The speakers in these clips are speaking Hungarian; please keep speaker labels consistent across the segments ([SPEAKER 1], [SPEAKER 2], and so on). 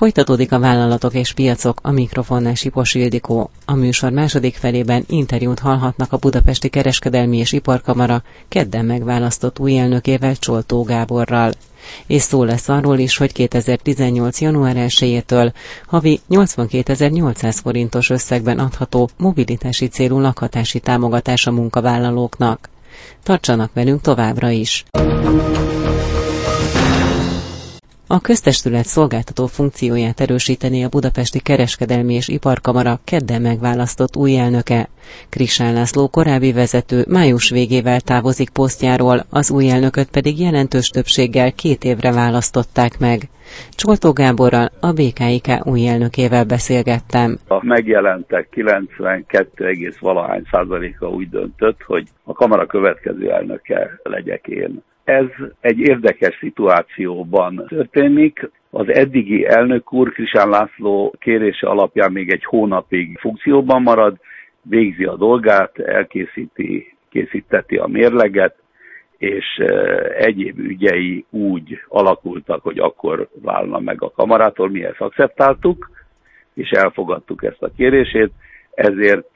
[SPEAKER 1] Folytatódik a vállalatok és piacok, a mikrofonnál Sipos Ildikó. A műsor második felében interjút hallhatnak a Budapesti Kereskedelmi és Iparkamara kedden megválasztott új elnökével, Csoltó Gáborral. És szó lesz arról is, hogy 2018. január 1-től havi 82.800 forintos összegben adható mobilitási célú lakhatási támogatás a munkavállalóknak. Tartsanak velünk továbbra is! A köztestület szolgáltató funkcióját erősíteni a Budapesti Kereskedelmi és Iparkamara kedden megválasztott új elnöke. Krisán László korábbi vezető május végével távozik posztjáról, az új elnököt pedig jelentős többséggel 2 évre választották meg. Csoltó Gáborral, a BKIK új elnökével beszélgettem.
[SPEAKER 2] A megjelentek 92,valahány% úgy döntött, hogy a kamara következő elnöke legyek én. Ez egy érdekes szituációban történik. Az eddigi elnök úr, Krisán László kérése alapján még egy hónapig funkcióban marad, végzi a dolgát, készíteti a mérleget, és egyéb ügyei úgy alakultak, hogy akkor válna meg a kamarától, mi ezt akceptáltuk, és elfogadtuk ezt a kérését. Ezért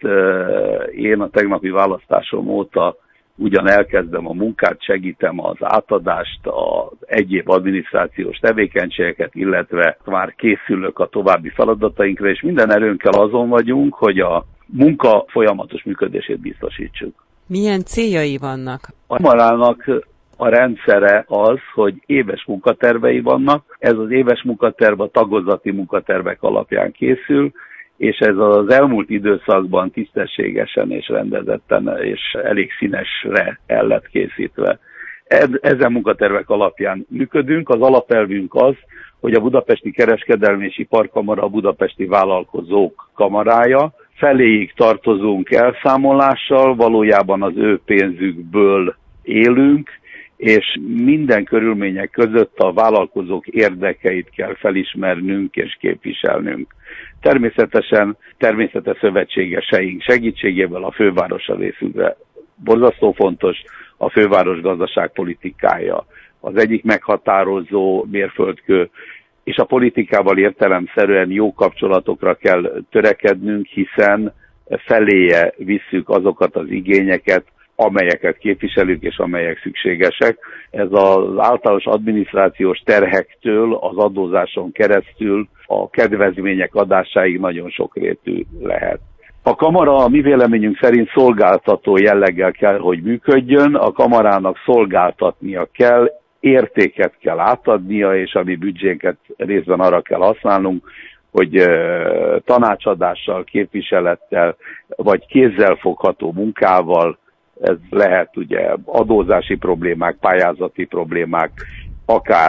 [SPEAKER 2] én a tegnapi választásom óta ugyan elkezdem a munkát, segítem az átadást, az egyéb adminisztrációs tevékenységeket, illetve már készülök a további feladatainkra, és minden erőnkkel azon vagyunk, hogy a munka folyamatos működését biztosítsuk.
[SPEAKER 1] Milyen céljai vannak?
[SPEAKER 2] A kamarának a rendszere az, hogy éves munkatervei vannak. Ez az éves munkaterv a tagozati munkatervek alapján készül, és ez az elmúlt időszakban tisztességesen és rendezetten és elég színesre el lett készítve. Ezen munkatervek alapján működünk. Az alapelvünk az, hogy a Budapesti Kereskedelmi és Iparkamara a budapesti vállalkozók kamarája. Feléig tartozunk elszámolással, valójában az ő pénzükből élünk, és minden körülmények között a vállalkozók érdekeit kell felismernünk és képviselnünk. Természetesen természetes szövetségeseink segítségével a fővárossal részünkre borzasztó fontos a főváros gazdaságpolitikája. Az egyik meghatározó mérföldkő, és a politikával értelemszerűen jó kapcsolatokra kell törekednünk, hiszen feléje visszük azokat az igényeket, amelyeket képviselünk és amelyek szükségesek. Ez az általános adminisztrációs terhektől az adózáson keresztül a kedvezmények adásáig nagyon sokrétű lehet. A kamara a mi véleményünk szerint szolgáltató jelleggel kell, hogy működjön, a kamarának szolgáltatnia kell, értéket kell átadnia, és a mi büdzsénket részben arra kell használnunk, hogy tanácsadással, képviselettel, vagy kézzelfogható munkával, ez lehet ugye adózási problémák, pályázati problémák, akár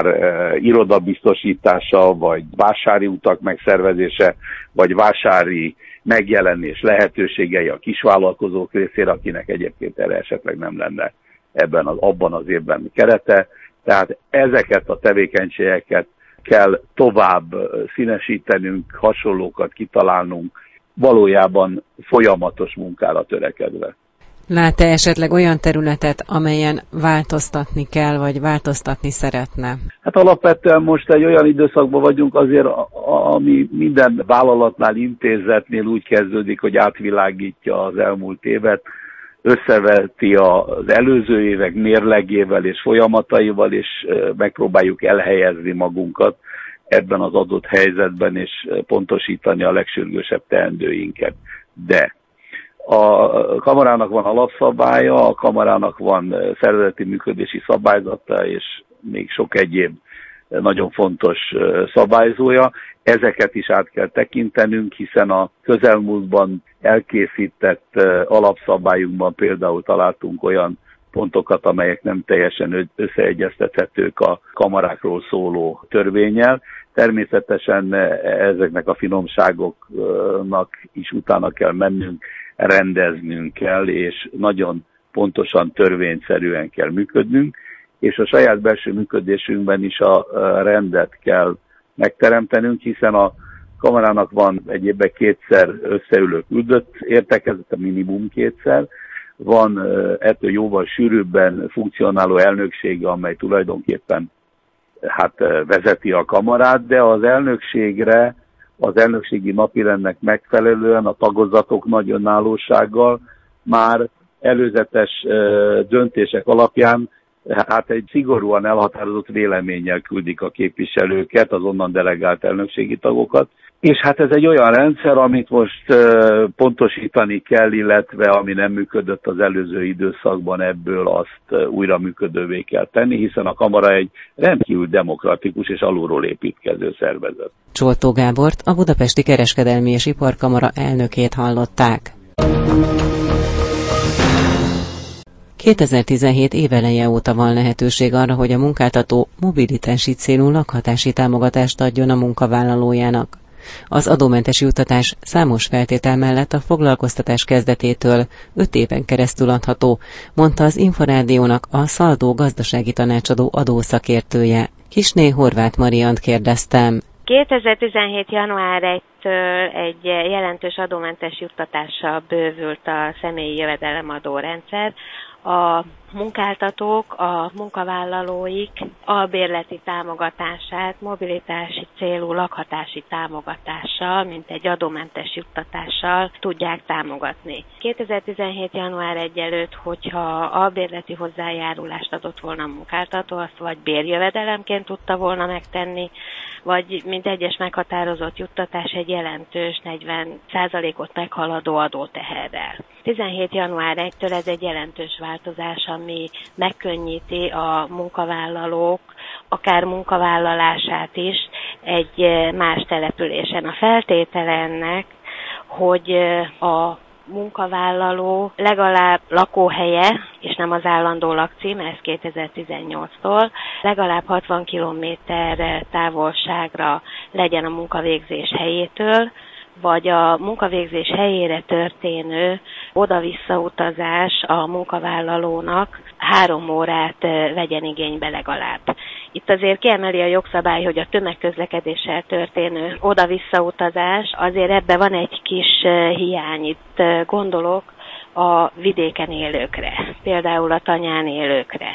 [SPEAKER 2] irodabiztosítása, vagy vásári utak megszervezése, vagy vásári megjelenés lehetőségei a kisvállalkozók részére, akinek egyébként erre esetleg nem lenne abban az évben kerete. Tehát ezeket a tevékenységeket kell tovább színesítenünk, hasonlókat kitalálnunk, valójában folyamatos munkára törekedve.
[SPEAKER 1] Lát-e esetleg olyan területet, amelyen változtatni kell, vagy változtatni szeretne?
[SPEAKER 2] Hát alapvetően most egy olyan időszakban vagyunk azért, ami minden vállalatnál, intézetnél úgy kezdődik, hogy átvilágítja az elmúlt évet, összeveti az előző évek mérlegével és folyamataival, és megpróbáljuk elhelyezni magunkat ebben az adott helyzetben, és pontosítani a legsürgősebb teendőinket. De a kamarának van alapszabálya, a kamarának van szervezeti működési szabályzata, és még sok egyéb nagyon fontos szabályzója. Ezeket is át kell tekintenünk, hiszen a közelmúltban elkészített alapszabályunkban például találtunk olyan pontokat, amelyek nem teljesen összeegyeztethetők a kamarákról szóló törvénnyel. Természetesen ezeknek a finomságoknak is utána kell mennünk, rendeznünk kell, és nagyon pontosan, törvényszerűen kell működnünk, és a saját belső működésünkben is a rendet kell megteremtenünk, hiszen a kamarának van egy évben 2-szer összeülő küldött értekezete, minimum 2-szer, van ettől jóval sűrűbben funkcionáló elnöksége, amely tulajdonképpen vezeti a kamarát, de az elnökségre, az elnökségi napirendnek megfelelően a tagozatok nagy önállósággal már előzetes döntések alapján egy szigorúan elhatározott véleménnyel küldik a képviselőket, az onnan delegált elnökségi tagokat. És ez egy olyan rendszer, amit most pontosítani kell, illetve ami nem működött az előző időszakban, ebből azt újra működővé kell tenni, hiszen a kamara egy rendkívül demokratikus és alulról építkező szervezet.
[SPEAKER 1] Csoltó Gábort, a Budapesti Kereskedelmi és Iparkamara elnökét hallották. 2017 éveleje óta van lehetőség arra, hogy a munkáltató mobilitási célú lakhatási támogatást adjon a munkavállalójának. Az adómentes juttatás számos feltétel mellett a foglalkoztatás kezdetétől 5 éven keresztül adható, mondta az Inforádiónak a Szaldó gazdasági tanácsadó adószakértője. Kisné Horváth Mariant kérdeztem.
[SPEAKER 3] 2017. január 1-től egy jelentős adómentes juttatással bővült a személyi jövedelemadó rendszer. A munkáltatók, a munkavállalóik albérleti támogatását mobilitási célú lakhatási támogatással, mint egy adómentes juttatással tudják támogatni. 2017. január 1 előtt, hogyha albérleti hozzájárulást adott volna a munkáltató, azt vagy bérjövedelemként tudta volna megtenni, vagy mint egyes meghatározott juttatás egy jelentős 40%-ot meghaladó adóteherrel. 17. január 1-től ez egy jelentős változás, ami megkönnyíti a munkavállalók akár munkavállalását is egy más településen. A feltétele ennek, hogy a munkavállaló legalább lakóhelye, és nem az állandó lakcím, ez 2018-tól, legalább 60 km távolságra legyen a munkavégzés helyétől, vagy a munkavégzés helyére történő oda-vissza utazás a munkavállalónak 3 órát vegyen igénybe legalább. Itt azért kiemeli a jogszabály, hogy a tömegközlekedéssel történő oda-vissza utazás, azért ebbe van egy kis hiány. Itt gondolok a vidéken élőkre, például a tanyán élőkre,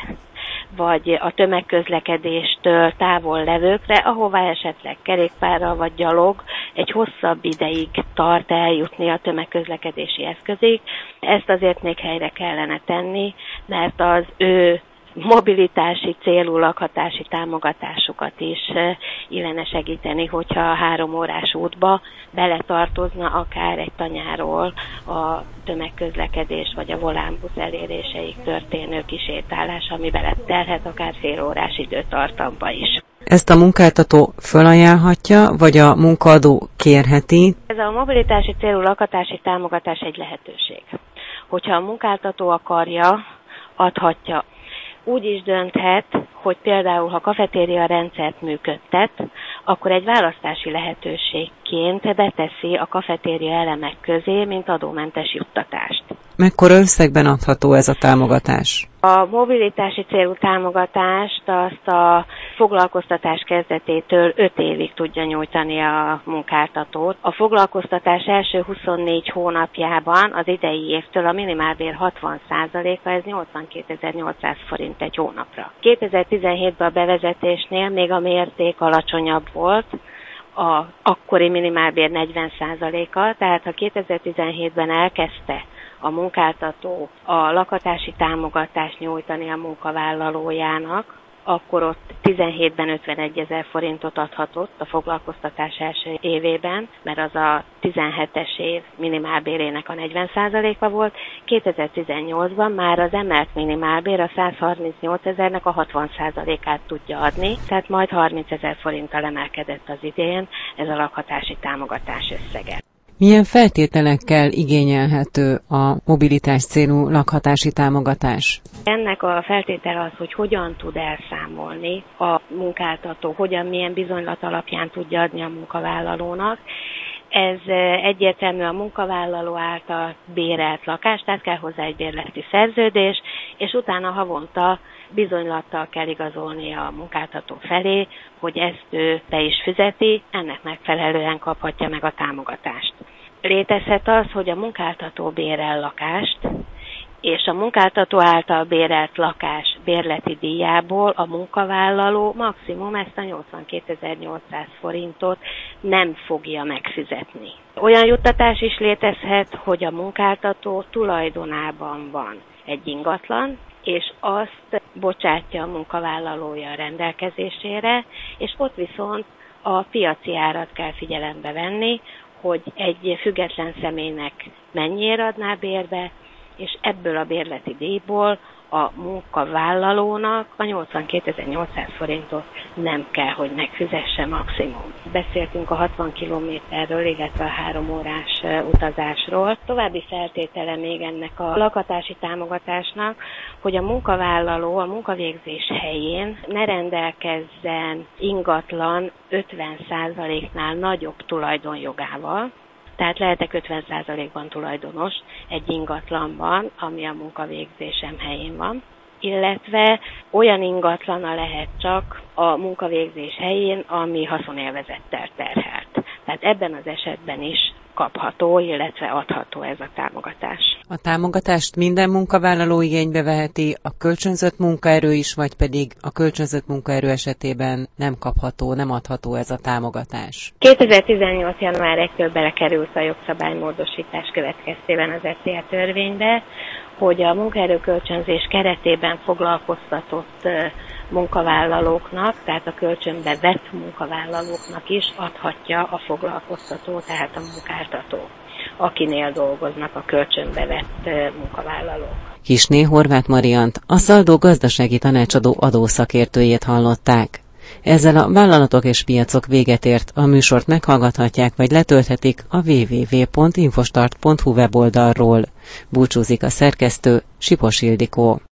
[SPEAKER 3] vagy a tömegközlekedéstől távol levőkre, ahová esetleg kerékpárral vagy gyalog egy hosszabb ideig tart eljutni a tömegközlekedési eszközig. Ezt azért még helyre kellene tenni, mert az ő mobilitási célú lakhatási támogatásukat is illene segíteni, hogyha a 3 órás útba beletartozna akár egy tanyáról a tömegközlekedés vagy a volánbusz eléréseig történő kisétálás, ami beletelhet akár fél órás időtartamba is.
[SPEAKER 1] Ezt a munkáltató fölajánlhatja, vagy a munkaadó kérheti?
[SPEAKER 3] Ez a mobilitási célú lakhatási támogatás egy lehetőség. Hogyha a munkáltató akarja, adhatja. Úgy is dönthet, hogy például, ha kafetéria rendszert működtet, akkor egy választási lehetőségként beteszi a kafetéria elemek közé, mint adómentes juttatást.
[SPEAKER 1] Mekkora összegben adható ez a támogatás?
[SPEAKER 3] A mobilitási célú támogatást azt a foglalkoztatás kezdetétől 5 évig tudja nyújtani a munkáltatót. A foglalkoztatás első 24 hónapjában az idei évtől a minimálbér 60%-a, ez 82.800 forint egy hónapra. 2017-ben a bevezetésnél még a mérték alacsonyabb volt, a akkori minimálbér 40%-a, tehát ha 2017-ben elkezdte a munkáltató a lakhatási támogatást nyújtani a munkavállalójának, akkor ott 17-ben 51 000 forintot adhatott a foglalkoztatás első évében, mert az a 17-es év minimálbérének a 40%-a volt. 2018-ban már az emelt minimálbér a 138 000-nek a 60%-át tudja adni, tehát majd 30 000 forinttal emelkedett az idén ez a lakhatási támogatás összege.
[SPEAKER 1] Milyen feltételekkel igényelhető a mobilitás célú lakhatási támogatás?
[SPEAKER 3] Ennek a feltétele az, hogy hogyan tud elszámolni a munkáltató, milyen bizonylat alapján tudja adni a munkavállalónak. Ez egyértelmű a munkavállaló által bérelt lakás, tehát kell hozzá egy bérleti szerződés, és utána havonta bizonylattal kell igazolnia a munkáltató felé, hogy ezt ő be is fizeti, ennek megfelelően kaphatja meg a támogatást. Létezhet az, hogy a munkáltató bérel lakást, és a munkáltató által bérelt lakás bérleti díjából a munkavállaló maximum ezt a 82.800 forintot nem fogja megfizetni. Olyan juttatás is létezhet, hogy a munkáltató tulajdonában van egy ingatlan, és azt bocsátja a munkavállalója a rendelkezésére, és ott viszont a piaci árat kell figyelembe venni, hogy egy független személynek mennyire adná bérbe, és ebből a bérleti díjból a munkavállalónak a 82.800 forintot nem kell, hogy megfizesse maximum. Beszéltünk a 60 kilométerről, illetve a 3 órás utazásról. További feltétele még ennek a lakhatási támogatásnak, hogy a munkavállaló a munkavégzés helyén ne rendelkezzen ingatlan 50%-nál nagyobb tulajdonjogával. Tehát lehetek 50%-ban tulajdonos egy ingatlanban, ami a munkavégzésem helyén van, illetve olyan ingatlana lehet csak a munkavégzés helyén, ami haszonélvezettel terhelt. Tehát ebben az esetben is kapható, illetve adható ez a támogatás.
[SPEAKER 1] A támogatást minden munkavállaló igénybe veheti, a kölcsönzött munkaerő is, vagy pedig a kölcsönzött munkaerő esetében nem kapható, nem adható ez a támogatás?
[SPEAKER 3] 2018. január 1-től belekerült a jogszabálymódosítás következtében az ECA törvénybe, hogy a munkaerőkölcsönzés keretében foglalkoztatott munkavállalóknak, tehát a kölcsönbe vett munkavállalóknak is adhatja a foglalkoztató, tehát a munkáltató, akinél dolgoznak a kölcsönbe vett munkavállalók.
[SPEAKER 1] Kissné Horváth Mariant, a Szaldó gazdasági tanácsadó adószakértőjét hallották. Ezzel a Vállalatok és piacok véget ért, a műsort meghallgathatják vagy letölthetik a www.infostart.hu weboldalról. Búcsúzik a szerkesztő, Sipos Ildikó.